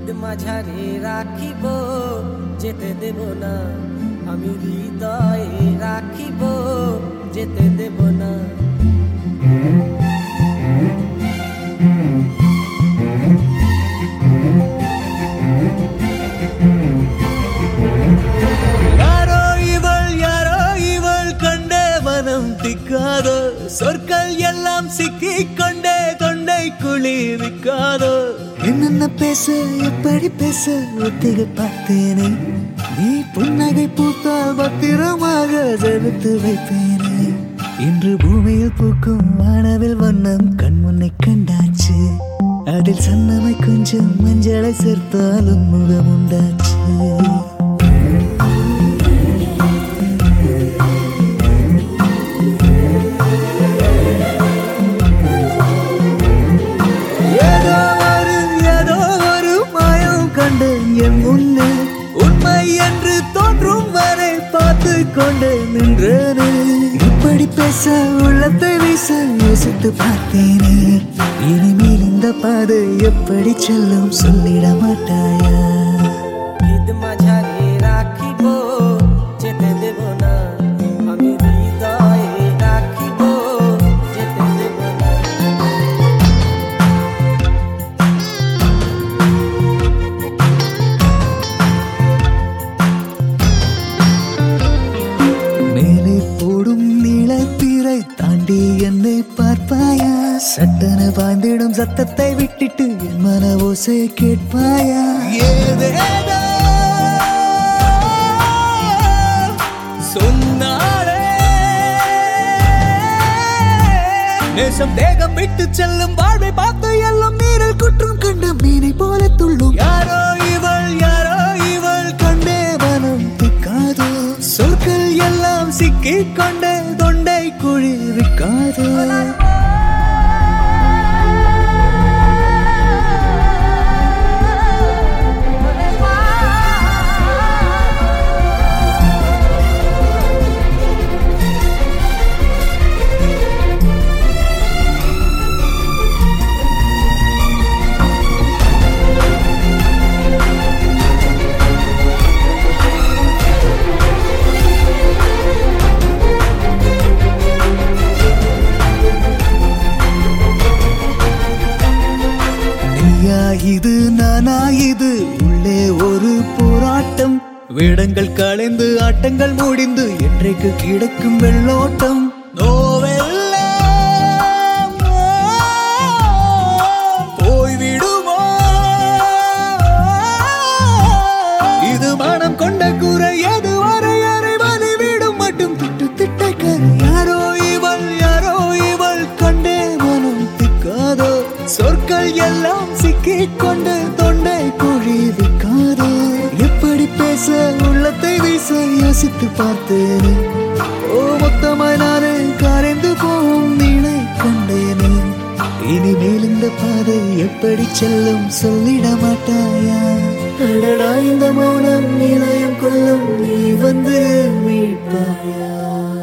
মাঝারে রাখিব যেতে দেব না আমি হৃদয়ে রাখিব যেতে দেব না திக்காதோ சொற்கள் எல்லாம் சிக்கிக் கொண்டே தொண்டை குளிர்விக்காதோ என்னென்ன பேச எப்படி பேச ஒத்திகை பார்த்தேனே நீ புன்னகை பூத்தால் பத்திரமாக ஜெபித்து வைப்பேனே இன்று பூமியில் பூக்கும் வானவில் வண்ணம் கண்முன்னை கண்டாச்சு அதில் சன்னமை கொஞ்சம் மஞ்சளை சேர்த்தாலும் முகம் உண்டாச்சு உண்மை என்று தோன்றும் வரை பார்த்து கொண்டு நின்றேனே இப்படி பேச உள்ளத்தை வீச யோசித்து பார்த்தேனே இனிமேல் இந்த பாதை எப்படி செல்லும் சொல்லிட மாட்டாயா ঈদ মাঝারে রাখিব যেতে দেব না আমি হৃদয়ে রাখিব যেতে দেব না தாண்டி என்னை பார்ப்பாயா சட்டன பாய்ந்திடும் சத்தத்தை விட்டுட்டு என் மன ஓசை கேட்பாயா ஏதேதோ சொன்னாலே நேசம் தேகம் விட்டு செல்லும் வாழ்வை பார்த்து எல்லாம் நீரில் குற்றம் கண்ட மீனை போல துள்ளும் யாரோ இவள் கண்டே மனம் திக்காதோ சொற்கள் எல்லாம் சிக்கிக் கொண்டே தொண்டை குழிவிக்காதோ இது நானா இது உள்ளே ஒரு போராட்டம் வேடங்கள் களைந்து ஆட்டங்கள் முடிந்து என்றைக்கு கிடைக்கும் வெள்ளோட்டம் போய்விடுமோ இது மனம் கொண்ட குறை எது வரை அறிவதை விடும் மட்டும் திட்டு திட்டக்கரை யாரோ இவள் கண்டே மனம் திக்காதோ சொற்கள் எல்லாம் சிக்கிக் கொண்டு தொண்டை குழிவிக்காதோ எப்படி பேச உள்ளத்தை வீச யோசித்து பார்த்தேனே ஓ மொத்தமாய் நானே கரைந்து போகும் நீளை கண்டேனே இனிமேல் இந்த பாதை எப்படி செல்லும் சொல்லிட மாட்டாயா அடடா இந்த மௌனம் நிலையம் கொள்ளும் நீ வந்து மீட்பாயா